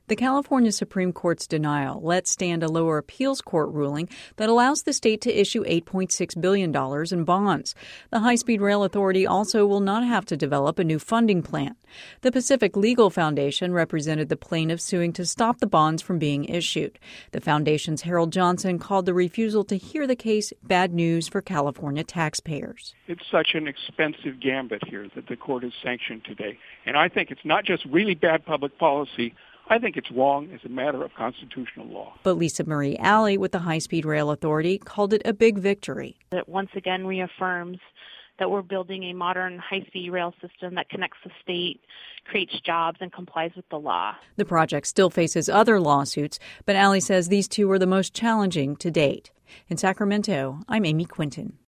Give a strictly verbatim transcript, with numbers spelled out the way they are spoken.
The California Supreme Court's denial lets stand a lower appeals court ruling that allows the state to issue eight point six billion dollars in bonds. The High-Speed Rail Authority also will not have to develop a new funding plan. The Pacific Legal Foundation represented the plaintiffs suing to stop the bonds from being issued. The foundation's Harold Johnson called the refusal to hear the case bad news for California taxpayers. It's such an expensive gambit here that the court has sanctioned today. And I think it's not just really bad public policy. I think it's wrong as a matter of constitutional law. But Lisa Marie Alley with the High-Speed Rail Authority called it a big victory. It once again reaffirms that we're building a modern high-speed rail system that connects the state, creates jobs, and complies with the law. The project still faces other lawsuits, but Alley says these two are the most challenging to date. In Sacramento, I'm Amy Quinton.